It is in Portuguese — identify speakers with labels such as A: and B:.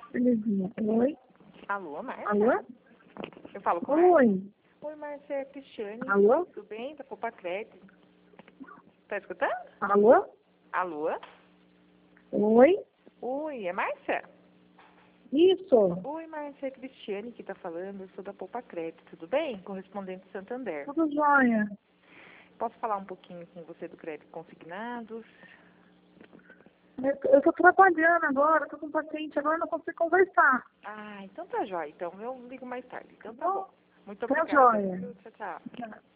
A: Belezinha. Oi?
B: Alô, Márcia?
A: Alô?
B: Eu falo com ela?
A: Oi?
B: Oi, Márcia, é a Cristiane.
A: Alô?
B: Tudo bem? Da Poupa Crédito. Tá escutando?
A: Alô?
B: Alô?
A: Oi?
B: Oi, é Márcia?
A: Isso?
B: Oi, Márcia, é a Cristiane que tá falando. Eu sou da Poupa Crédito. Tudo bem? Correspondente Santander.
A: Tudo jóia.
B: Posso falar um pouquinho com você do crédito consignados?
A: Eu tô trabalhando agora, tô com um paciente, agora eu não consigo conversar.
B: Ah, então tá jóia. Então eu ligo mais tarde. Então tá
A: Bom,
B: bom. Muito
A: tá
B: obrigada.
A: jóia.
B: Tchau, tchau.